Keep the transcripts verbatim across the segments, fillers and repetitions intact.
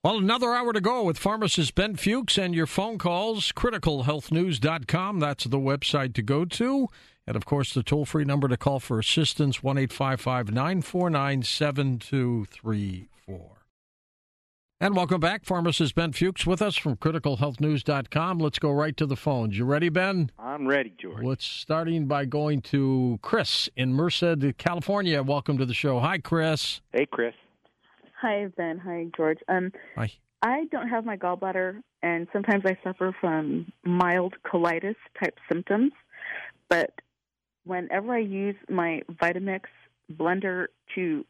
Well, another hour to go with pharmacist Ben Fuchs and your phone calls. critical health news dot com, that's the website to go to. And, of course, the toll-free number to call for assistance, one eight five five, nine four nine, seven two three four. And welcome back. Pharmacist Ben Fuchs with us from critical health news dot com. Let's go right to the phones. You ready, Ben? I'm ready, George. Let's starting by going to Chris in Merced, California. Welcome to the show. Hi, Chris. Hey, Chris. Hi, Ben. Hi, George. Um, Hi. I don't have my gallbladder, and sometimes I suffer from mild colitis-type symptoms. But whenever I use my Vitamix blender to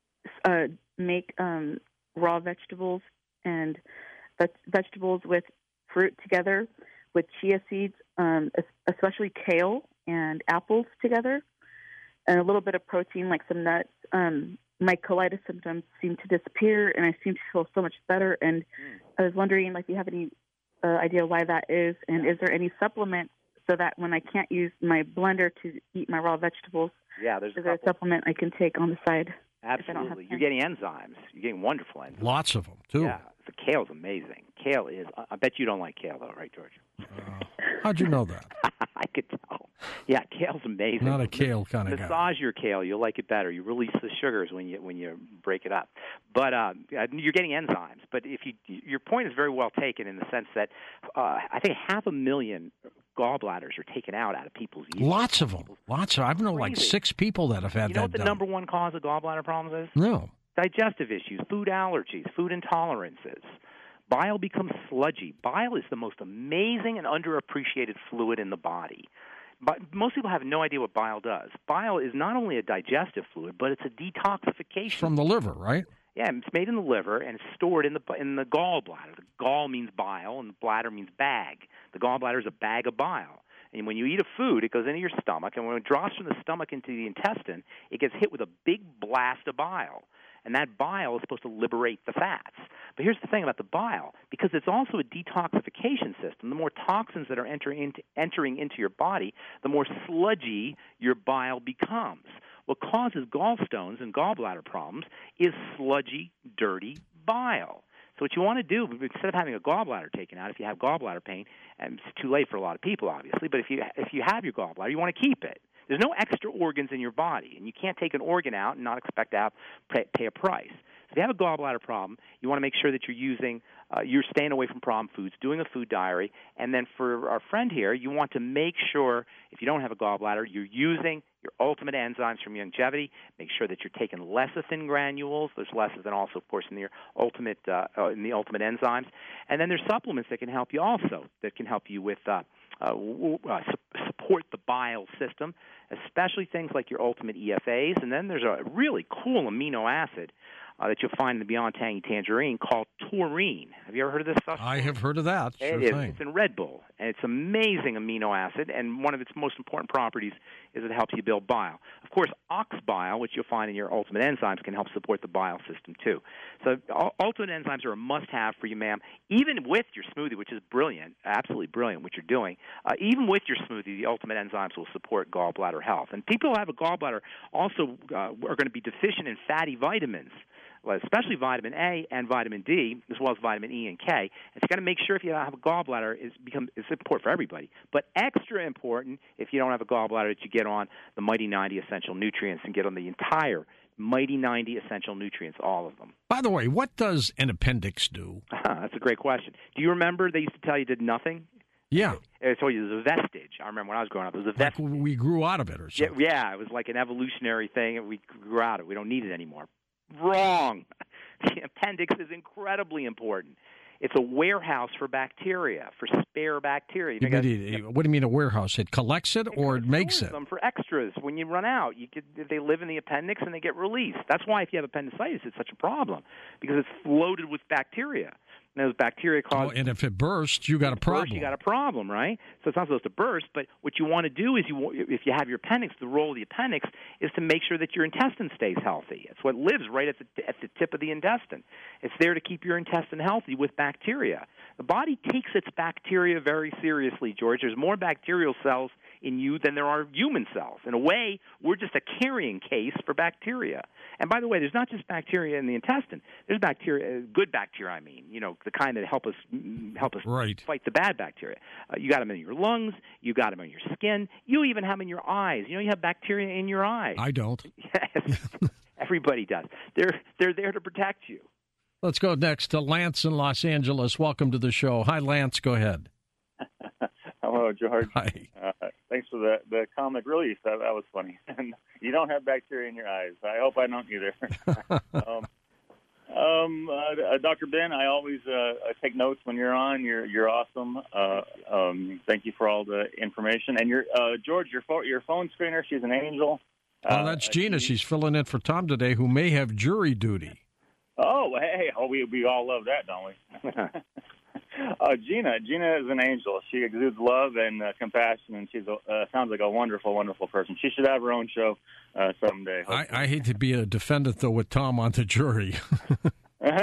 uh, make um, raw vegetables and ve- vegetables with fruit together, with chia seeds, um, especially kale and apples together, and a little bit of protein like some nuts, um, my colitis symptoms seem to disappear, and I seem to feel so much better. And I was wondering, like, do you have any uh, idea why that is? And is there any supplement so that when I can't use my blender to eat my raw vegetables, yeah, there's is there a supplement I can take on the side? Absolutely. You're getting enzymes. You're getting wonderful enzymes. Lots of them, too. Yeah, the kale's amazing. Kale is, I bet you don't like kale, though, right, George? Uh, how'd you know that? I could tell. Yeah, kale's amazing. Not a kale kind of guy. Massage your kale. You'll like it better. You release the sugars when you when you break it up. But uh, you're getting enzymes. But if you, your point is very well taken in the sense that uh, I think half a million gallbladders are taken out out of people's years. Lots of them. Lots of. I've known like six people that have had you know that what the done. number one cause of gallbladder problems is? No. Digestive issues, food allergies, food intolerances. Bile becomes sludgy. Bile is the most amazing and underappreciated fluid in the body. But most people have no idea what bile does. Bile is not only a digestive fluid, but it's a detoxification. From the liver, right? Yeah, it's made in the liver and it's stored in the in the gallbladder. The gall means bile and the bladder means bag. The gallbladder is a bag of bile. And when you eat a food, it goes into your stomach, and when it drops from the stomach into the intestine, it gets hit with a big blast of bile. And that bile is supposed to liberate the fats. But here's the thing about the bile. Because it's also a detoxification system, the more toxins that are entering into, entering into your body, the more sludgy your bile becomes. What causes gallstones and gallbladder problems is sludgy, dirty bile. So what you want to do, instead of having a gallbladder taken out, if you have gallbladder pain, and it's too late for a lot of people, obviously, but if you if you have your gallbladder, you want to keep it. There's no extra organs in your body, and you can't take an organ out and not expect to have pay, pay a price. So if you have a gallbladder problem, you want to make sure that you're using, uh, you're staying away from problem foods, doing a food diary, and then for our friend here, you want to make sure, if you don't have a gallbladder, you're using your ultimate enzymes from Longevity. Make sure that you're taking lecithin granules. There's lecithin also, of course, in your ultimate uh, uh, in the ultimate enzymes, and then there's supplements that can help you also. That can help you with uh, uh, uh, support the bile system, especially things like your ultimate E F As. And then there's a really cool amino acid uh, that you'll find in the Beyond Tangy Tangerine called taurine. Have you ever heard of this stuff? I have heard of that. Sure it is. thing. It's in Red Bull, and it's amazing amino acid, and one of its most important properties is it helps you build bile. Of course, ox bile, which you'll find in your ultimate enzymes, can help support the bile system too. So ultimate enzymes are a must-have for you, ma'am, even with your smoothie, which is brilliant, absolutely brilliant what you're doing. Uh, even with your smoothie, the ultimate enzymes will support gallbladder health. And people who have a gallbladder also uh, are going to be deficient in fatty vitamins, especially vitamin A and vitamin D, as well as vitamin E and K. And so you got to make sure if you don't have a gallbladder, it's become it's important for everybody. But extra important if you don't have a gallbladder that you get on the Mighty ninety Essential Nutrients and get on the entire Mighty ninety Essential Nutrients, all of them. By the way, what does an appendix do? That's a great question. Do you remember they used to tell you did nothing? Yeah. I told you there's a vestige. I remember when I was growing up, there was a vestige. Like we grew out of it or something. Yeah, yeah, it was like an evolutionary thing, and we grew out of it. We don't need it anymore. Wrong. The appendix is incredibly important. It's a warehouse for bacteria, for spare bacteria. You mean, what do you mean a warehouse? It collects it, it or it makes it? Them for extras. When you run out, you could, they live in the appendix and they get released. That's why if you have appendicitis, it's such a problem, because it's loaded with bacteria. And those bacteria cause... Oh, and if it bursts, you got a problem. Burst, you got a problem, right? So it's not supposed to burst, but what you want to do is, you, if you have your appendix, the role of the appendix is to make sure that your intestine stays healthy. It's what lives right at the, at the tip of the intestine. It's there to keep your intestine healthy with bacteria. The body takes its bacteria very seriously, George. There's more bacterial cells in you than there are human cells. In a way, we're just a carrying case for bacteria. And by the way, there's not just bacteria in the intestine. There's bacteria, good bacteria, I mean, you know, the kind that help us help us right. fight the bad bacteria. Uh, you got them in your lungs. You got them in your skin. You even have them in your eyes. You know, you have bacteria in your eyes. I don't. Yes, everybody does. They're they're there to protect you. Let's go next to Lance in Los Angeles. Welcome to the show. Hi, Lance. Go ahead. Hello, George. Hi. Uh, thanks for the, the comic relief. That, that was funny. And you don't have bacteria in your eyes. I hope I don't either. um, um, uh, Doctor Ben, I always uh, take notes when you're on. You're you're awesome. Uh, um, thank you for all the information. And your uh, George, your phone your phone screener. She's an angel. Oh, that's uh, Gina. She, She's filling in for Tom today, who may have jury duty. Oh, hey, oh, we we all love that, don't we? Uh, Gina, Gina is an angel. She exudes love and uh, compassion, and she's a, uh, sounds like a wonderful, wonderful person. She should have her own show uh, someday. I, I hate to be a defendant, though, with Tom on the jury. uh,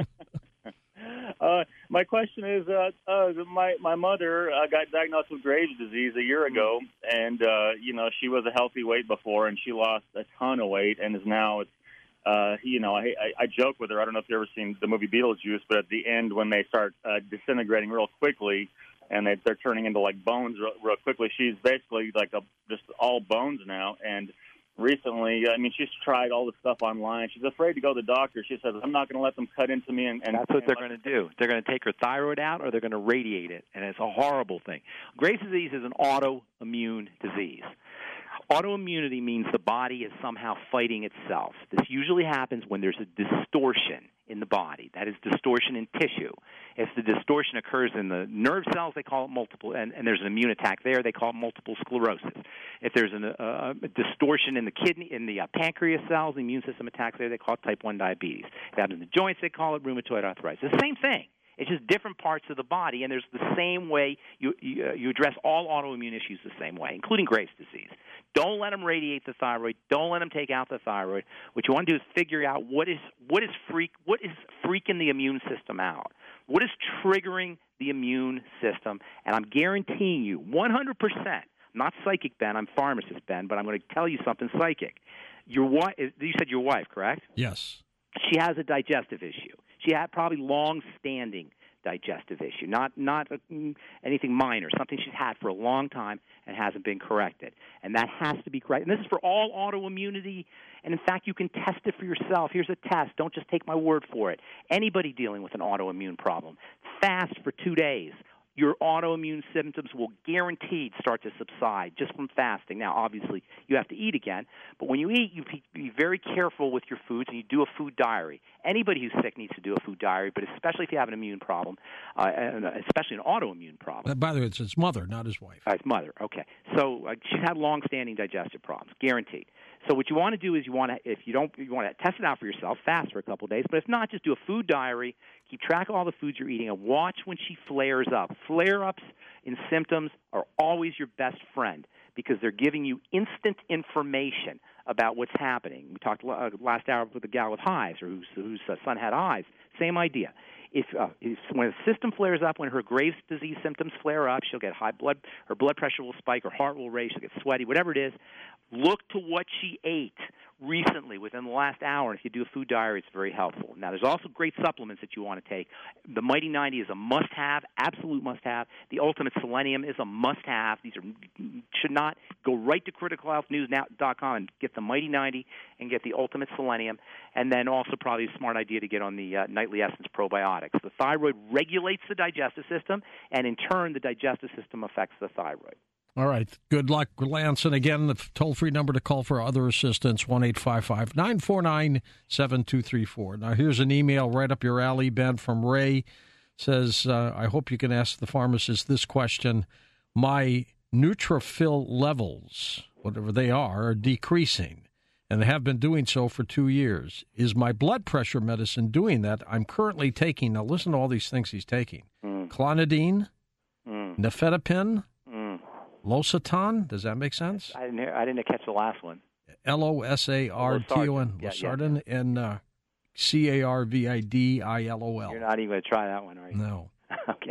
my question is, uh, uh, my my mother uh, got diagnosed with Graves' disease a year ago, and uh, you know she was a healthy weight before, and she lost a ton of weight, and is now it's. Uh, you know, I, I, I joke with her. I don't know if you've ever seen the movie Beetlejuice, but at the end when they start uh, disintegrating real quickly and they, they're turning into like bones real, real quickly, she's basically like a, just all bones now. And recently, I mean, she's tried all the stuff online. She's afraid to go to the doctor. She says, I'm not going to let them cut into me. And, and That's what and they're going to do. They're going to take her thyroid out or they're going to radiate it, and it's a horrible thing. Graves' disease is an autoimmune disease. Autoimmunity means the body is somehow fighting itself. This usually happens when there's a distortion in the body. That is distortion in tissue. If the distortion occurs in the nerve cells, they call it multiple, and, and there's an immune attack there, they call it multiple sclerosis. If there's an, uh, a distortion in the kidney, in the uh, pancreas cells, the immune system attacks there, they call it type one diabetes. If it happens in the joints, they call it rheumatoid arthritis. It's the same thing. It's just different parts of the body, and there's the same way you you, uh, you address all autoimmune issues the same way, including Graves' disease. Don't let them radiate the thyroid. Don't let them take out the thyroid. What you want to do is figure out what is what is freak what is freaking the immune system out. What is triggering the immune system? And I'm guaranteeing you, one hundred percent. I'm not psychic, Ben. I'm pharmacist, Ben. But I'm going to tell you something psychic. Your wife. You said your wife, correct? Yes. She has a digestive issue. She had probably long-standing digestive issue, not not anything minor, something she's had for a long time and hasn't been corrected. And that has to be corrected. And this is for all autoimmunity. And, in fact, you can test it for yourself. Here's a test. Don't just take my word for it. Anybody dealing with an autoimmune problem, fast for two days. Your autoimmune symptoms will guaranteed start to subside just from fasting. Now, obviously, you have to eat again, but when you eat, you be very careful with your foods, and you do a food diary. Anybody who's sick needs to do a food diary, but especially if you have an immune problem, uh, and especially an autoimmune problem. Uh, by the way, it's his mother, not his wife. Uh, his mother, okay. So uh, she's had long-standing digestive problems, guaranteed. So what you want to do is you want to, if you don't, you want to test it out for yourself, fast for a couple of days. But if not, just do a food diary, keep track of all the foods you're eating, and watch when she flares up. Flare-ups in symptoms are always your best friend because they're giving you instant information about what's happening. We talked uh, last hour with a gal with hives, or whose, whose uh, son had hives. Same idea. If, uh, if when the system flares up, when her Graves' disease symptoms flare up, she'll get high blood, her blood pressure will spike, her heart will race, she'll get sweaty, whatever it is. Look to what she ate recently within the last hour. And if you do a food diary, it's very helpful. Now, there's also great supplements that you want to take. The Mighty ninety is a must-have, absolute must-have. The Ultimate Selenium is a must-have. These are should not go right to critical health news dot com and get the Mighty ninety and get the Ultimate Selenium. And then also probably a smart idea to get on the uh, Nightly Essence probiotics. The thyroid regulates the digestive system, and in turn, the digestive system affects the thyroid. All right. Good luck, Lance. And again, the toll-free number to call for other assistance, one eight five five, nine four nine, seven two three four. Now, here's an email right up your alley, Ben, from Ray. Says, uh, I hope you can ask the pharmacist this question. My neutrophil levels, whatever they are, are decreasing, and they have been doing so for two years. Is my blood pressure medicine doing that? I'm currently taking, now listen to all these things he's taking. Mm. Clonidine, mm. Nifedipine, Losartan, does that make sense? I didn't hear, I didn't catch the last one. L O S A R T O N, Losartan, and uh, C A R V I D I L O L. You're not even going to try that one, are you? No. Okay.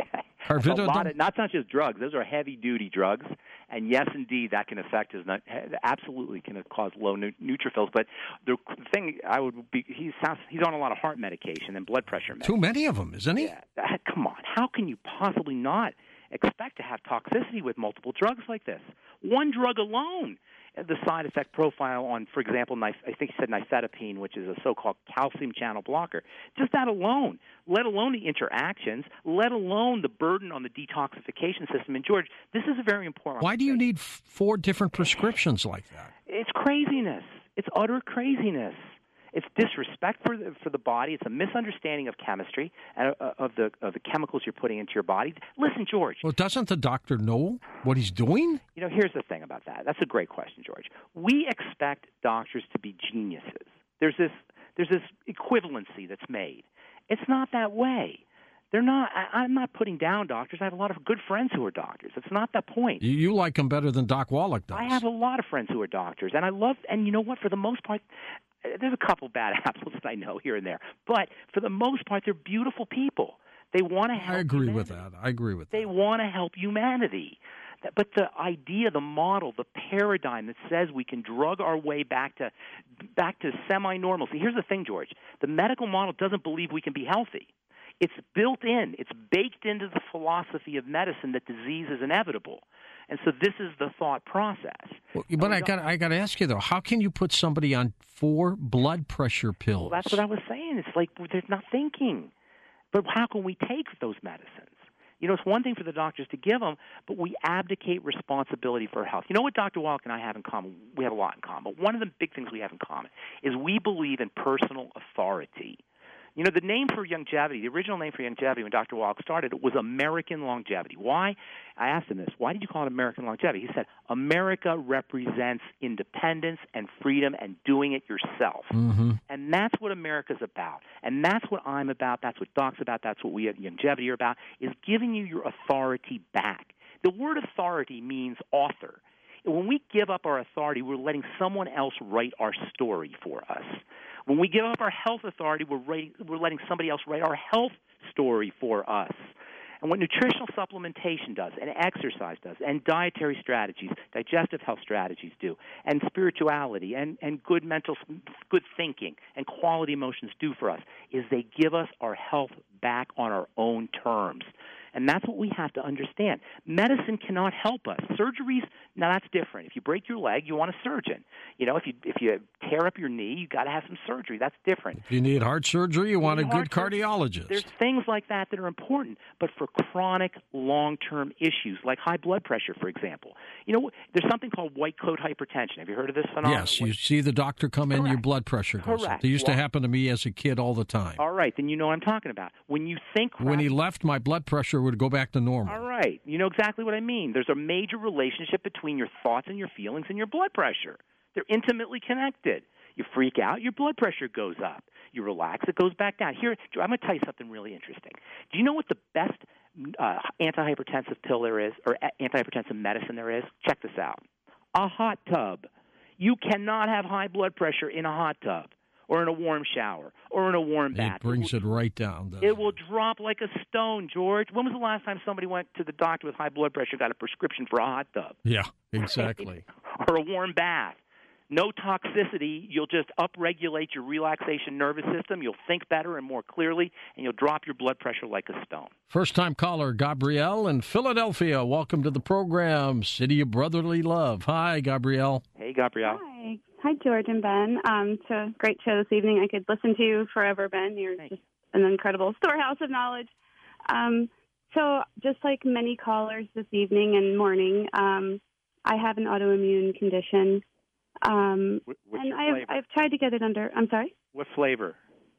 That's a Carvedon? lot of, not, not just drugs. Those are heavy-duty drugs. And yes, indeed, that can affect his nut. Absolutely, can cause low nu- neutrophils. But the thing I would be, he's he's on a lot of heart medication and blood pressure medication. Too many of them, isn't he? Yeah, that, come on. How can you possibly not expect to have toxicity with multiple drugs like this? One drug alone, the side effect profile on, for example, I think he said nifedipine, which is a so-called calcium channel blocker. Just that alone, let alone the interactions, let alone the burden on the detoxification system. And, George, this is a very important. Why do you need four different prescriptions like that? It's craziness. It's utter craziness. It's disrespect for the, for the body. It's a misunderstanding of chemistry and uh, of the of the chemicals you're putting into your body. Listen, George. Well, doesn't the doctor know what he's doing? You know, here's the thing about that. That's a great question, George. We expect doctors to be geniuses. There's this there's this equivalency that's made. It's not that way. They're not. I, I'm not putting down doctors. I have a lot of good friends who are doctors. It's not the point. You, you like them better than Doc Wallach does. I have a lot of friends who are doctors, and I love. And you know what? For the most part, there's a couple bad apples that I know here and there, but for the most part, they're beautiful people. They want to help. I agree humanity. with that. I agree with that. They want to help humanity. But the idea, the model, the paradigm that says we can drug our way back to back to semi-normalcy. Here's the thing, George. The medical model doesn't believe we can be healthy. It's built in. It's baked into the philosophy of medicine that disease is inevitable. And so this is the thought process. Well, but I got I got to ask you, though, how can you put somebody on four blood pressure pills? Well, that's what I was saying. It's like they're not thinking. But how can we take those medicines? You know, it's one thing for the doctors to give them, but we abdicate responsibility for health. You know what Doctor Wallach and I have in common? We have a lot in common. But one of the big things we have in common is we believe in personal authority. You know, the name for longevity, the original name for longevity when Doctor Wallach started it was American longevity. Why? I asked him this. Why did you call it American longevity? He said, America represents independence and freedom and doing it yourself. Mm-hmm. And that's what America's about. And that's what I'm about. That's what Doc's about. That's what we at Longevity are about, is giving you your authority back. The word authority means author. When we give up our authority, we're letting someone else write our story for us. When we give up our health authority, we're, writing, we're letting somebody else write our health story for us. And what nutritional supplementation does, and exercise does, and dietary strategies, digestive health strategies do, and spirituality, and, and good mental, good thinking, and quality emotions do for us, is they give us our health back on our own terms. And that's what we have to understand. Medicine cannot help us. Surgeries, now that's different. If you break your leg, you want a surgeon. You know, if you if you tear up your knee, you got to have some surgery. That's different. If you need heart surgery, you, you want a good cardiologist. Surgery. There's things like that that are important, but for chronic, long-term issues, like high blood pressure, for example. You know, there's something called white coat hypertension. Have you heard of this phenomenon? Yes, you see the doctor come in, Correct. your blood pressure goes Correct. up. It used well, to happen to me as a kid all the time. All right, then you know what I'm talking about. When you think... When he left, my blood pressure would go back to normal. All right. You know exactly what I mean. There's a major relationship between your thoughts and your feelings and your blood pressure. They're intimately connected. You freak out, your blood pressure goes up. You relax, it goes back down. Here, I'm going to tell you something really interesting. Do you know what the best uh, antihypertensive pill there is, or antihypertensive medicine there is? Check this out. A hot tub. You cannot have high blood pressure in a hot tub, or in a warm shower, or in a warm bath. It brings it, will, it right down. It will drop like a stone, George. When was the last time somebody went to the doctor with high blood pressure, got a prescription for a hot tub? Yeah, exactly. Or a warm bath. No toxicity. You'll just upregulate your relaxation nervous system. You'll think better and more clearly, and you'll drop your blood pressure like a stone. First-time caller, Gabrielle in Philadelphia. Welcome to the program, City of Brotherly Love. Hi, Gabrielle. Hey, Gabrielle. Hi. Hi, George and Ben. Um, it's a great show this evening. I could listen to you forever, Ben. You're Thanks. just an incredible storehouse of knowledge. Um, so just like many callers this evening and morning, um, I have an autoimmune condition. Um, What's and your I've, flavor? I've tried to get it under, I'm sorry? What flavor?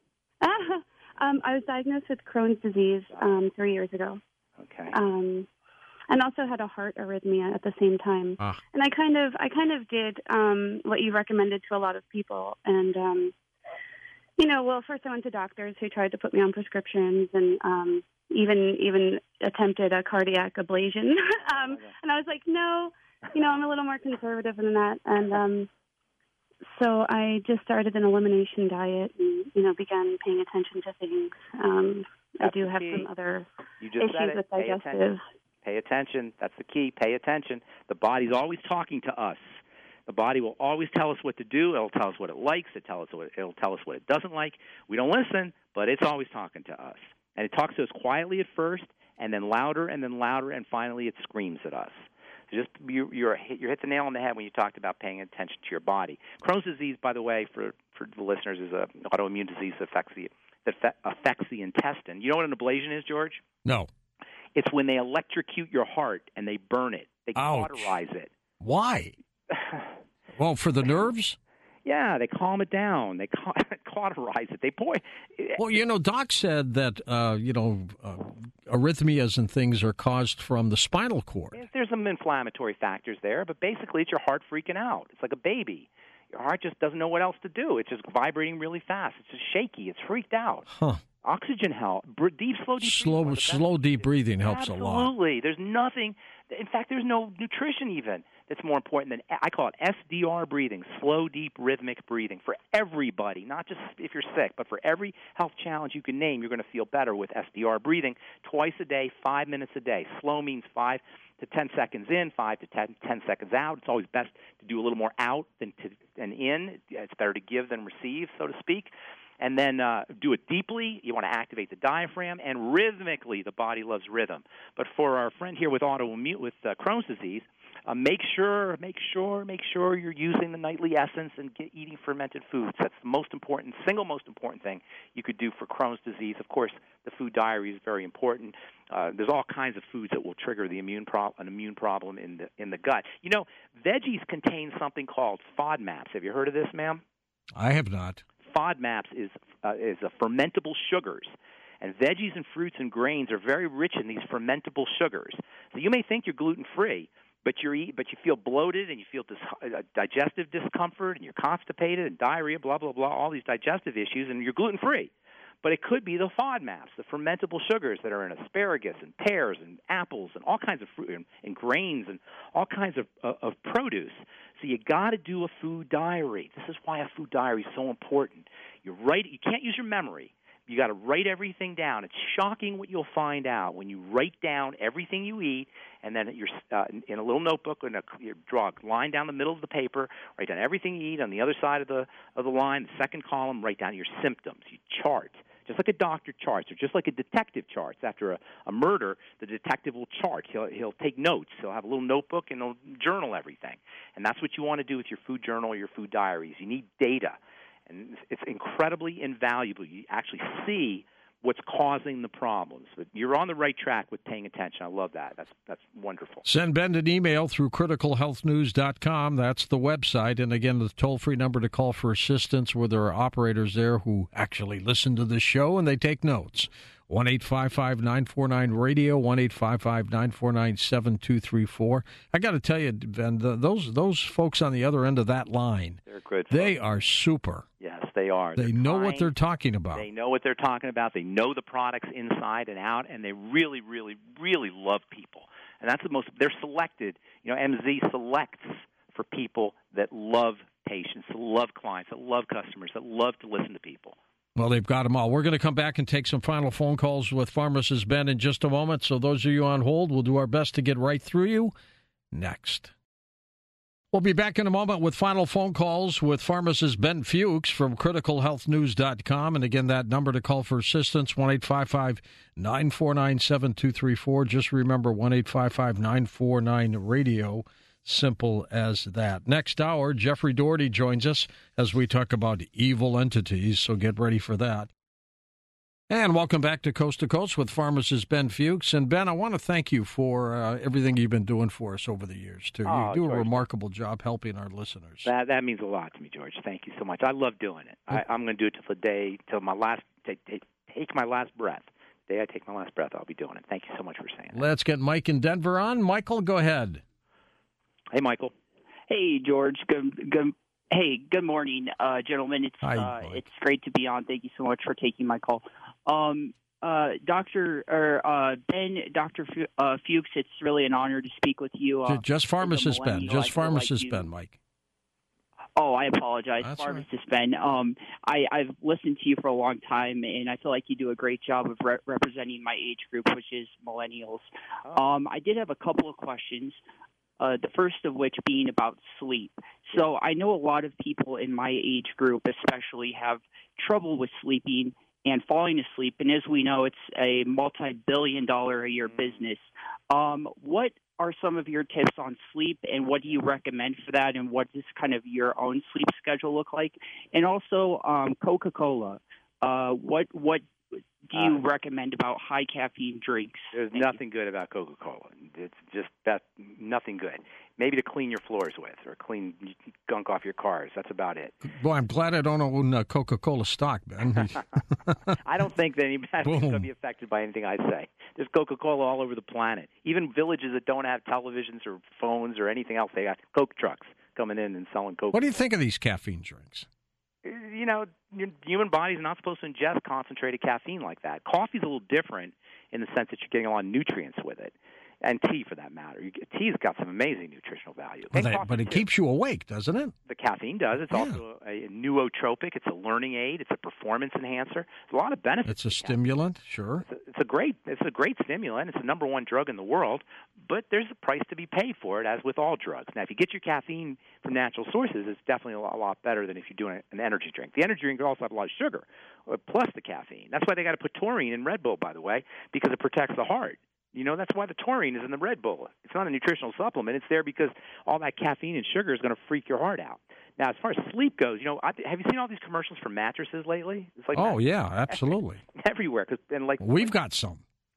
um, I was diagnosed with Crohn's disease um, three years ago. Okay. Um, and also had a heart arrhythmia at the same time. Ah. And I kind of, I kind of did um, what you recommended to a lot of people. And, um, you know, well, first I went to doctors who tried to put me on prescriptions and um, even, even attempted a cardiac ablation. um, and I was like, no. You know, I'm a little more conservative than that, and um, so I just started an elimination diet and, you know, began paying attention to things. Um, I That's do the have key. some other You just said issues it. with Pay digestive. attention. Pay attention. That's the key. Pay attention. The body's always talking to us. The body will always tell us what to do. It'll tell us what it likes. It'll tell us what, it'll tell us what it doesn't like. We don't listen, but it's always talking to us. And it talks to us quietly at first, and then louder, and then louder, and finally it screams at us. Just you, you're you hit the nail on the head when you talked about paying attention to your body. Crohn's disease, by the way, for for the listeners, is an autoimmune disease that affects the that affects the intestine. You know what an ablation is, George? No. It's when they electrocute your heart and they burn it. They Ouch. cauterize it. Why? Well, for the nerves? Yeah, they calm it down. They ca- cauterize it. They pour. Well, you know, Doc said that, uh, you know, uh, arrhythmias and things are caused from the spinal cord. There's some inflammatory factors there, but basically it's your heart freaking out. It's like a baby. Your heart just doesn't know what else to do. It's just vibrating really fast. It's just shaky. It's freaked out. Huh. Oxygen help. Deep, slow, deep slow, breathing. slow, deep breathing helps Absolutely. a lot. Absolutely. There's nothing. In fact, there's no nutrition even that's more important than, I call it S D R breathing, slow, deep, rhythmic breathing for everybody, not just if you're sick, but for every health challenge you can name, you're going to feel better with S D R breathing twice a day, five minutes a day. Slow means five to ten seconds in, five to ten, ten seconds out. It's always best to do a little more out than, to, than in. It's better to give than receive, so to speak. And then uh, do it deeply. You want to activate the diaphragm, and rhythmically. The body loves rhythm. But for our friend here with autoimmune, with uh, Crohn's disease, uh, make sure, make sure, make sure you're using the nightly essence and get, eating fermented foods. That's the most important, single most important thing you could do for Crohn's disease. Of course, the food diary is very important. Uh, there's all kinds of foods that will trigger the immune pro- an immune problem in the in the gut. You know, veggies contain something called FODMAPs. Have you heard of this, ma'am? I have not. FODMAPs is uh, is a fermentable sugars, and veggies and fruits and grains are very rich in these fermentable sugars. So you may think you're gluten free, but you're eat, but you feel bloated and you feel dis- uh, digestive discomfort and you're constipated and diarrhea, blah blah blah, all these digestive issues, and you're gluten free. But it could be the FODMAPs, the fermentable sugars that are in asparagus and pears and apples and all kinds of fruit and, and grains and all kinds of, uh, of produce. So you got to do a food diary. This is why a food diary is so important. You write. You can't use your memory. You got to write everything down. It's shocking what you'll find out when you write down everything you eat, and then you're uh, in a little notebook and a, you draw a line down the middle of the paper. Write down everything you eat. On the other side of the of the line, the second column, write down your symptoms. You chart. Just like a doctor charts, or just like a detective charts. After a, a murder, the detective will chart. He'll he'll take notes. He'll have a little notebook and he'll journal everything. And that's what you want to do with your food journal or your food diaries. You need data, and it's incredibly invaluable. You actually see what's causing the problems. But you're on the right track with paying attention. I love that. That's that's wonderful. Send Ben an email through critical health news dot com. That's the website. And again, the toll-free number to call for assistance, where there are operators there who actually listen to this show and they take notes. one eight five five nine four nine radio, one eight five five nine four nine seven two three four. I got to tell you, Ben, the, those those folks on the other end of that line, they're good. They folks. are super. Yes, they are. They they're know kind. what they're talking about. They know what they're talking about. They know the products inside and out, and they really, really, really love people. And that's the most. They're selected. You know, M Z selects for people that love patients, that love clients, that love customers, that love to listen to people. Well, they've got them all. We're going to come back and take some final phone calls with Pharmacist Ben in just a moment. So those of you on hold, we'll do our best to get right through you next. We'll be back in a moment with final phone calls with pharmacist Ben Fuchs from critical health news dot com. And again, that number to call for assistance, one eight five five nine four nine seven two three four. Just remember, one eight five five nine four nine radio. Simple as that. Next hour, Jeffrey Doherty joins us as we talk about evil entities, so get ready for that. And welcome back to Coast to Coast with pharmacist Ben Fuchs. And Ben, I want to thank you for uh, everything you've been doing for us over the years, too. Oh, you do George, a remarkable job helping our listeners. That that means a lot to me, George. Thank you so much. I love doing it. I, I'm going to do it till the day, till my last, take, take, take my last breath. The day I take my last breath, I'll be doing it. Thank you so much for saying that. Let's get Mike in Denver on. Michael, go ahead. Hey, Michael. Hey, George. Good, good, hey, good morning, uh, gentlemen. It's Hi, uh, Mike. it's great to be on. Thank you so much for taking my call. Um, uh, Doctor or uh, Ben, Doctor F- uh, Fuchs, it's really an honor to speak with you. Uh, Just pharmacist Ben. millennial, Just I feel like pharmacist you- Ben, Mike. Oh, I apologize. That's Pharmacist Ben. Um, I, I've listened to you for a long time, and I feel like you do a great job of re- representing my age group, which is millennials. Oh. Um, I did have a couple of questions. Uh, the first of which being about sleep. So I know a lot of people in my age group especially have trouble with sleeping and falling asleep. And as we know, it's a multi-billion dollar a year business. Um, what are some of your tips on sleep, and what do you recommend for that, and what does kind of your own sleep schedule look like? And also um, Coca-Cola. Uh, what what do you Uh, recommend about high caffeine drinks? There's Thank nothing good about Coca-Cola. It's just that nothing good. Maybe to clean your floors with or clean gunk off your cars. That's about it. Boy, I'm glad I don't own uh, Coca-Cola stock, Ben. I don't think that anybody's going to Boom. be affected by anything I say. There's Coca-Cola all over the planet. Even villages that don't have televisions or phones or anything else, they got Coke trucks coming in and selling Coke. What do you think of these caffeine drinks? You know, your human body's not supposed to ingest concentrated caffeine like that. Coffee's a little different in the sense that you're getting a lot of nutrients with it, and tea for that matter. You get, tea's got some amazing nutritional value. Well, And they- coffee, but it too. keeps you awake, doesn't it? The caffeine does. It's Yeah. also a, a nootropic. It's a learning aid. It's a performance enhancer. There's a lot of benefits. It's a to caffeine. stimulant, sure. It's a, it's a great it's a great stimulant. It's the number one drug in the world, but there's a price to be paid for it, as with all drugs. Now, if you get your caffeine from natural sources, it's definitely a lot, a lot better than if you're doing an energy drink. The energy drink also have a lot of sugar, uh, plus the caffeine. That's why they got to put taurine in Red Bull, by the way, because it protects the heart. You know, that's why the taurine is in the Red Bull. It's not a nutritional supplement. It's there because all that caffeine and sugar is going to freak your heart out. Now, as far as sleep goes, you know, I, have you seen all these commercials for mattresses lately? It's like Oh, yeah, absolutely. everywhere. Cause, and like We've got some.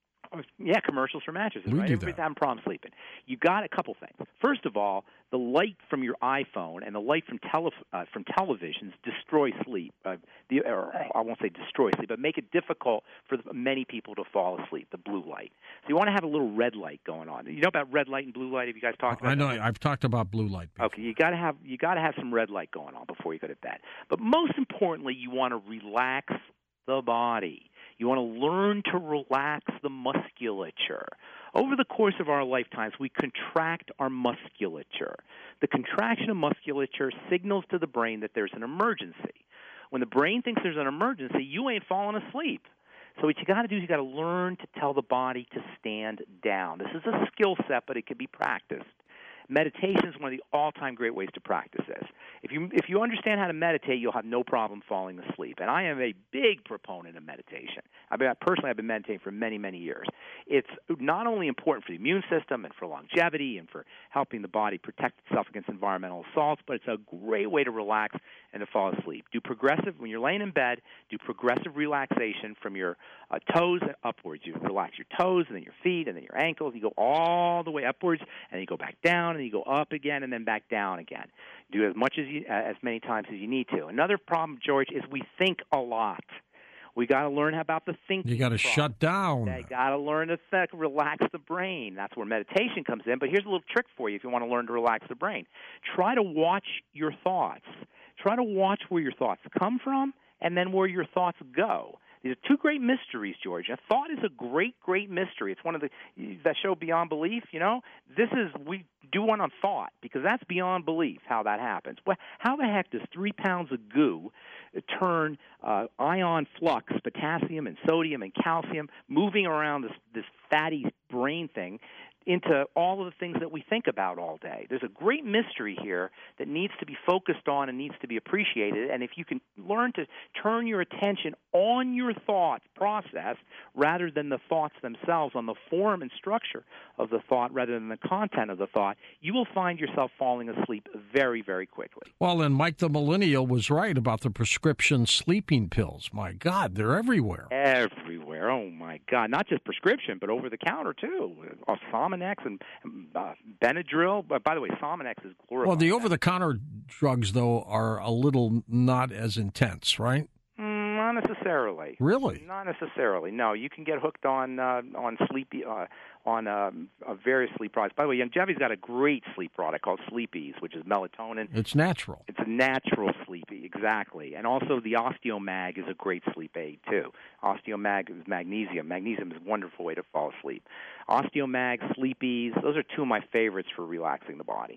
Yeah, commercials for mattresses, We right? do Everybody's that. having problems sleeping. You got a couple things. First of all, the light from your iPhone and the light from tele, uh, from televisions destroy sleep. Uh, the, or I won't say destroy sleep, but make it difficult for many people to fall asleep, the blue light. So you want to have a little red light going on. You know about red light and blue light? Have you guys talked about I know. that? I've talked about blue light before. Okay, you got to have you got to have some red light going on before you go to bed. But most importantly, you want to relax the body. You want to learn to relax the musculature. Over the course of our lifetimes, we contract our musculature. The contraction of musculature signals to the brain that there's an emergency. When the brain thinks there's an emergency, you ain't falling asleep. So what you got to do is you got to learn to tell the body to stand down. This is a skill set, but it can be practiced. Meditation is one of the all-time great ways to practice this. If you if you understand how to meditate, you'll have no problem falling asleep. And I am a big proponent of meditation. I mean, personally, I've been meditating for many, many years. It's not only important for the immune system and for longevity and for helping the body protect itself against environmental assaults, but it's a great way to relax and to fall asleep. Do progressive, when you're laying in bed, do progressive relaxation from your uh, toes upwards. You relax your toes and then your feet and then your ankles. You go all the way upwards and then you go back down and you go up again and then back down again. Do as much as you, uh, as many times as you need to. Another problem, George, is we think a lot. We got to learn about the thinking. You got to process. shut down. You got to learn to th- relax the brain. That's where meditation comes in. But here's a little trick for you if you want to learn to relax the brain. Try to watch your thoughts. Try to watch where your thoughts come from and then where your thoughts go. These are two great mysteries, George. A thought is a great, great mystery. It's one of the that show Beyond Belief. You know, this is we do one on thought because that's beyond belief how that happens. Well, how the heck does three pounds of goo turn uh, ion flux, potassium and sodium and calcium, moving around this this fatty brain thing, into all of the things that we think about all day? There's a great mystery here that needs to be focused on and needs to be appreciated. And if you can learn to turn your attention on your thought process rather than the thoughts themselves, on the form and structure of the thought rather than the content of the thought, you will find yourself falling asleep very, very quickly. Well, and Mike the Millennial was right about the prescription sleeping pills. My God, they're everywhere. Everywhere. Oh, my God. Not just prescription, but over-the-counter, too. Uh, Sominex and uh, Benadryl. But by the way, Sominex is glorified. Well, the over-the-counter drugs, though, are a little not as intense, right? Mm, not necessarily. Really? Not necessarily. No, you can get hooked on uh, on sleepy uh, on uh, uh, various sleep products. By the way, Youngevity's got a great sleep product called Sleepies, which is melatonin. It's natural. It's a natural sleepy, exactly. And also the Osteomag is a great sleep aid, too. Osteomag is magnesium. Magnesium is a wonderful way to fall asleep. Osteomag, Sleepies, those are two of my favorites for relaxing the body.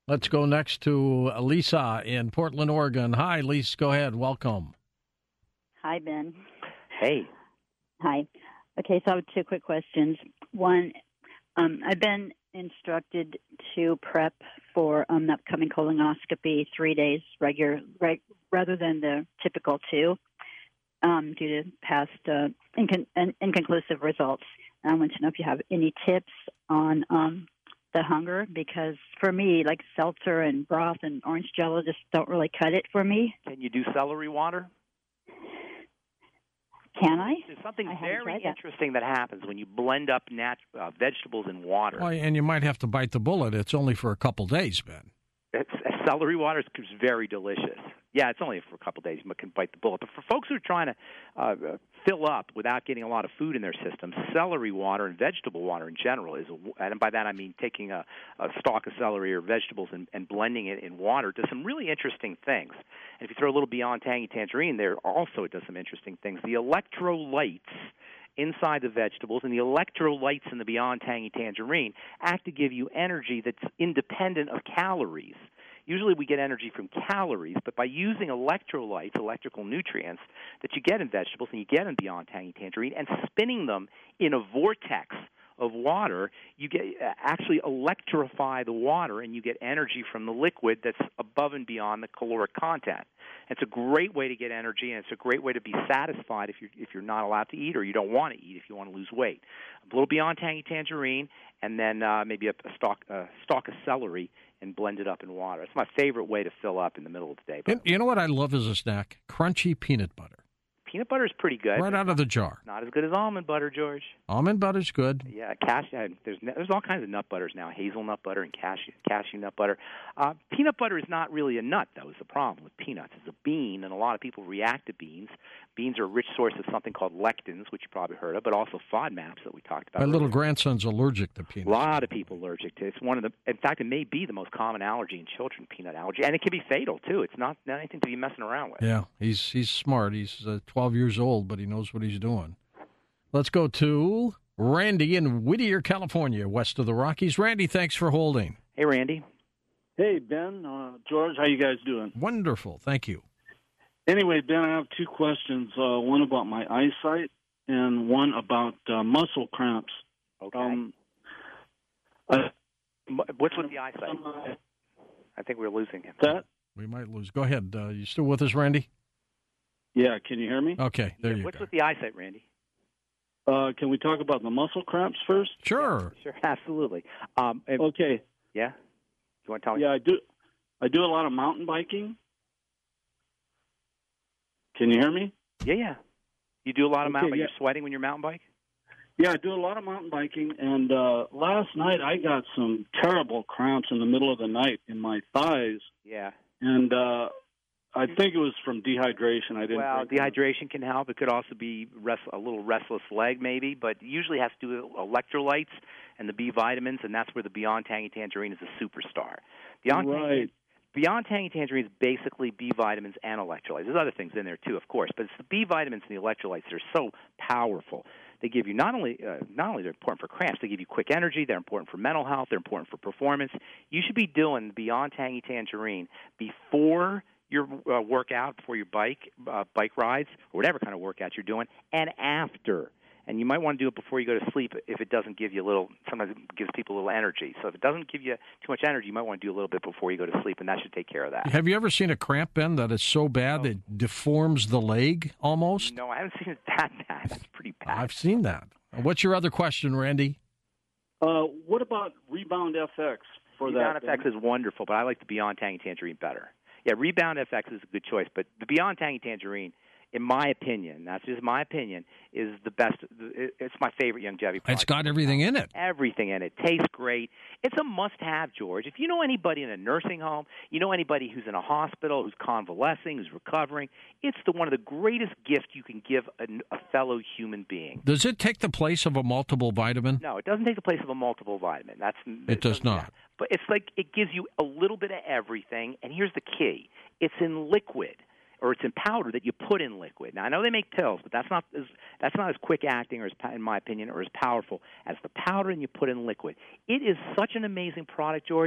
Let's go next to Lisa in Portland, Oregon. Hi, Lisa. Go ahead. Welcome. Hi, Ben. Hey. Hi. Okay, so I have two quick questions. One, um, I've been instructed to prep for um, an upcoming colonoscopy three days regular, reg, rather than the typical two, um, due to past uh, incon- inconclusive results. I want to know if you have any tips on um, the hunger, because for me, like seltzer and broth and orange jello just don't really cut it for me. Can you do celery water? Can I? There's something I very interesting that. that happens when you blend up nat- uh, vegetables in water. Well, and you might have to bite the bullet. It's only for a couple days, Ben. It's, celery water is very delicious. Yeah, it's only for a couple days. You can bite the bullet. But for folks who are trying to uh, fill up without getting a lot of food in their system, celery water and vegetable water in general is, a, and by that I mean taking a, a stalk of celery or vegetables and, and blending it in water, does some really interesting things. And if you throw a little Beyond Tangy Tangerine there, also it does some interesting things. The electrolytes inside the vegetables and the electrolytes in the Beyond Tangy Tangerine act to give you energy that's independent of calories. Usually we get energy from calories, but by using electrolytes, electrical nutrients that you get in vegetables and you get in Beyond Tangy Tangerine, and spinning them in a vortex of water, you get uh, actually electrify the water, and you get energy from the liquid that's above and beyond the caloric content. It's a great way to get energy, and it's a great way to be satisfied if you're if you're not allowed to eat or you don't want to eat if you want to lose weight. A little Beyond Tangy Tangerine, and then uh, maybe a, a stalk a stalk of celery, and blend it up in water. It's my favorite way to fill up in the middle of the day. You, you know what I love as a snack? Crunchy peanut butter. Peanut butter is pretty good. Right out of the jar. Not as good as almond butter, George. Almond butter's good. Yeah, cashew. There's there's all kinds of nut butters now. Hazelnut butter and cashew cashew nut butter. Uh, peanut butter is not really a nut, though. Is the problem with peanuts? It's a bean, and a lot of people react to beans. Beans are a rich source of something called lectins, which you probably heard of, but also FODMAPs that we talked about. My earlier. little grandson's allergic to peanuts. A lot of people allergic to it. It's one of the. In fact, it may be the most common allergy in children. Peanut allergy, and it can be fatal too. It's not, not anything to be messing around with. Yeah, he's he's smart. He's uh, twelve years old, but he knows what he's doing. Let's go to Randy in Whittier, California, west of the Rockies. Randy, thanks for holding. Hey, Randy. Hey, Ben, uh, George, how you guys doing? Wonderful, thank you. Anyway, Ben, I have two questions. Uh, one about my eyesight and one about uh, muscle cramps. Okay. Um, uh, What's with the eyesight? I think we're losing him. That? We might lose. Go ahead. Uh, you still with us, Randy? Yeah, can you hear me? Okay, there yeah, you what's go. What's with the eyesight, Randy? Uh, can we talk about the muscle cramps first? Sure. Yeah, sure, absolutely. Um, and, okay. Yeah? You want to tell me? Yeah, I do. I do a lot of mountain biking. Can you hear me? Yeah, yeah. You do a lot of Okay, mountain biking. yeah. You're sweating when you're mountain bike? Yeah, I do a lot of mountain biking, and uh, last night I got some terrible cramps in the middle of the night in my thighs, Yeah. and uh, I think it was from dehydration. I didn't. Well, drink enough. dehydration can help. It could also be rest, a little restless leg, maybe, but usually has to do with electrolytes and the B vitamins, and that's where the Beyond Tangy Tangerine is a superstar. Beyond Right. Tangy, Beyond Tangy Tangerine is basically B vitamins and electrolytes. There's other things in there too, of course, but it's the B vitamins and the electrolytes that are so powerful. They give you not only uh, not only they're important for cramps, they give you quick energy. They're important for mental health. They're important for performance. You should be doing Beyond Tangy Tangerine before your uh, workout, before your bike uh, bike rides or whatever kind of workout you're doing, and after. And you might want to do it before you go to sleep if it doesn't give you a little, sometimes it gives people a little energy. So if it doesn't give you too much energy, you might want to do a little bit before you go to sleep, and that should take care of that. Have you ever seen a cramp, Ben, that is so bad No. it deforms the leg almost? No, I haven't seen it that bad. That's pretty bad. I've seen that. What's your other question, Randy? Uh, what about Rebound F X for Rebound that? F X is wonderful, but I like the Beyond Tangy Tangerine better. Yeah, Rebound F X is a good choice, but the Beyond Tangy Tangerine, in my opinion, that's just my opinion, is the best. It's my favorite longevity product. It's got everything in it. Everything in it. Tastes great. It's a must-have, George. If you know anybody in a nursing home, you know anybody who's in a hospital, who's convalescing, who's recovering, it's the one of the greatest gifts you can give a, a fellow human being. Does it take the place of a multiple vitamin? No, it doesn't take the place of a multiple vitamin. That's It does not. But it's like it gives you a little bit of everything, and here's the key. It's in liquid, or it's in powder that you put in liquid. Now, I know they make pills, but that's not as that's not as quick acting, or as, in my opinion, or as powerful as the powder and you put in liquid. It is such an amazing product, George.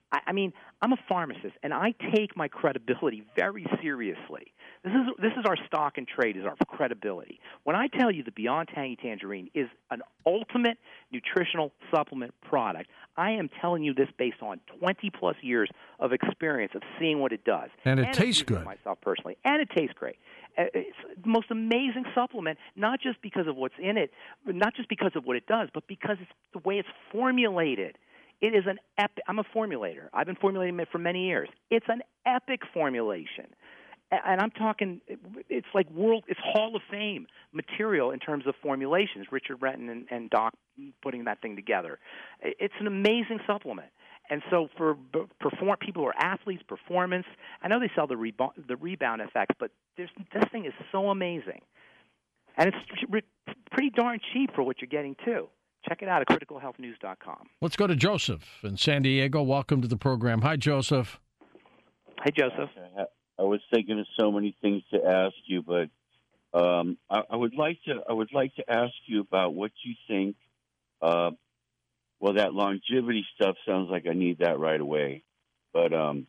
I, I mean, I'm a pharmacist, and I take my credibility very seriously. This is this is our stock and trade, is our credibility. When I tell you the Beyond Tangy Tangerine is an ultimate nutritional supplement product, I am telling you this based on twenty-plus years of experience of seeing what it does. And it and tastes good. Myself personally, and it tastes great. It's the most amazing supplement, not just because of what's in it, not just because of what it does, but because it's the way it's formulated. It is an epic. I'm a formulator. I've been formulating it for many years. It's an epic formulation. And I'm talking, it's like world, it's Hall of Fame material in terms of formulations. Richard Renton and, and Doc putting that thing together. It's an amazing supplement. And so for perform, people who are athletes, performance, I know they sell the, rebo- the rebound effects, but this thing is so amazing. And it's re- pretty darn cheap for what you're getting, too. Check it out at critical health news dot com. Let's go to Joseph in San Diego. Welcome to the program. Hi, Joseph. Hi, Joseph. I was thinking of so many things to ask you, but um, I, I would like to. I would like to ask you about what you think. Uh, well, that longevity stuff sounds like I need that right away. But um,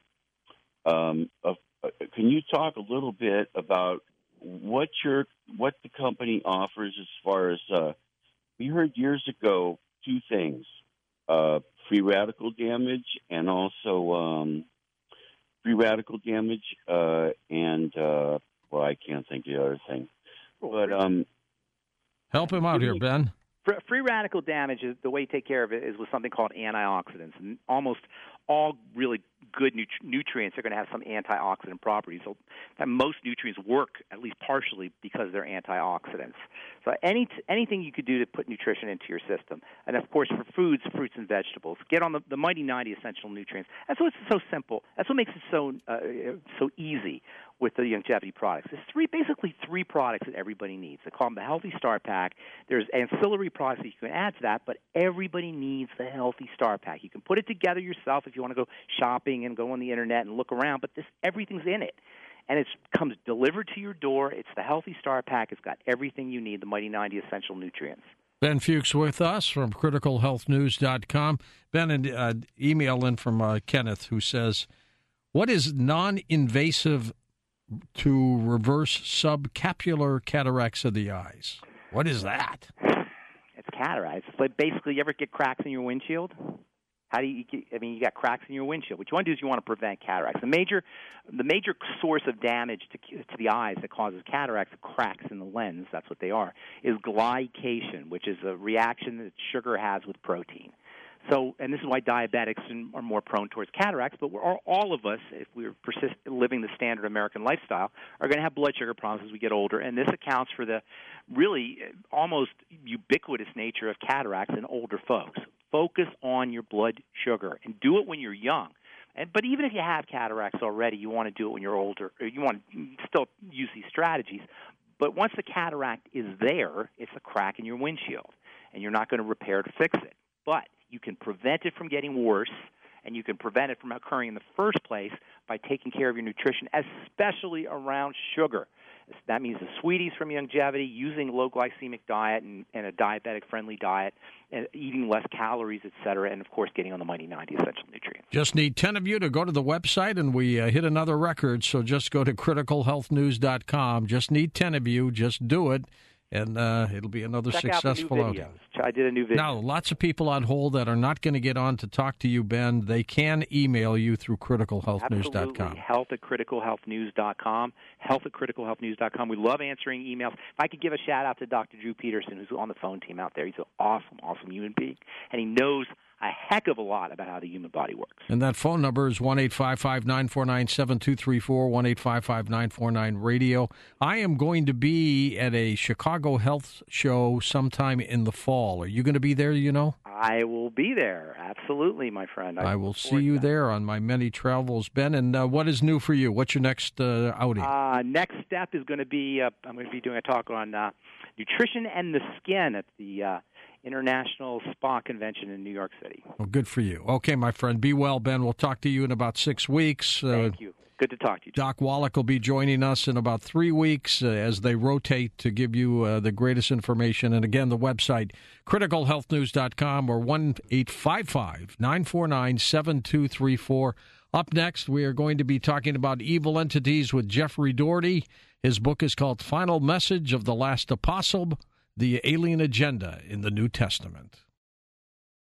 um, uh, can you talk a little bit about what your what the company offers as far as uh, we heard years ago two things: uh, free radical damage and also. Um, Free radical damage, uh, and, uh, well, I can't think of the other thing. But um, help him out here, Ben. Free radical damage, is the way you take care of it is with something called antioxidants. And almost all really good nut- nutrients are going to have some antioxidant properties. So that most nutrients work at least partially because they're antioxidants. So any anything you could do to put nutrition into your system. And, of course, for foods, fruits, and vegetables, get on the, the Mighty ninety Essential Nutrients. That's what's so simple. That's what makes it so uh, so easy with the longevity products. There's three, basically three products that everybody needs. They call them the Healthy Start Pack. There's ancillary products that you can add to that, but everybody needs the Healthy Start Pack. You can put it together yourself if you want to go shopping and go on the internet and look around, but this everything's in it. And it comes delivered to your door. It's the Healthy Start Pack. It's got everything you need, the Mighty ninety Essential Nutrients. Ben Fuchs with us from critical health news dot com. Ben, an uh, email in from uh, Kenneth who says, what is non-invasive to reverse subcapular cataracts of the eyes? What is that? It's cataracts. It's like basically, you ever get cracks in your windshield? How do you get, I mean, you got cracks in your windshield. What you want to do is you want to prevent cataracts. The major, the major source of damage to to the eyes that causes cataracts, cracks in the lens, that's what they are, is glycation, which is a reaction that sugar has with protein. So, and this is why diabetics are more prone towards cataracts, but we're all, all of us, if we're persist, living the standard American lifestyle, are going to have blood sugar problems as we get older, and this accounts for the really almost ubiquitous nature of cataracts in older folks. Focus on your blood sugar, and do it when you're young. And, but even if you have cataracts already, you want to do it when you're older. Or you want to still use these strategies. But once the cataract is there, it's a crack in your windshield, and you're not going to repair to fix it. But you can prevent it from getting worse, and you can prevent it from occurring in the first place by taking care of your nutrition, especially around sugar. That means the sweeties from longevity, using low glycemic diet and, and a diabetic-friendly diet, and eating less calories, et cetera, and, of course, getting on the Mighty ninety Essential Nutrients. Just need ten of you to go to the website, and we uh, hit another record, so just go to critical health news dot com. Just need ten of you. Just do it. And uh, it'll be another Check successful out the new outing. videos. I did a new video. Now, lots of people on hold that are not going to get on to talk to you, Ben. They can email you through critical health news dot com. Absolutely. Health at critical health news dot com. Health at critical health news dot com. We love answering emails. If I could give a shout-out to Doctor Drew Peterson, who's on the phone team out there. He's an awesome, awesome human being, and he knows a heck of a lot about how the human body works. And that phone number is one eight five five, nine four nine, seven two three four, one eight five five, nine four nine, radio. I am going to be at a Chicago Health show sometime in the fall. Are you going to be there, you know? I will be there. Absolutely, my friend. I, I will see you there on my many travels, Ben. And uh, what is new for you? What's your next uh, outing? Uh, next step is going to be, uh, I'm going to be doing a talk on uh, nutrition and the skin at the uh, International Spa Convention in New York City. Well, good for you. Okay, my friend. Be well, Ben. We'll talk to you in about six weeks. Uh, Thank you. Good to talk to you. Doc Wallach will be joining us in about three weeks uh, as they rotate to give you uh, the greatest information. And again, the website, critical health news dot com or one eight five five, nine four nine, seven two three four. Up next, we are going to be talking about evil entities with Jeffrey Doherty. His book is called Final Message of the Last Apostle, The Alien Agenda in the New Testament.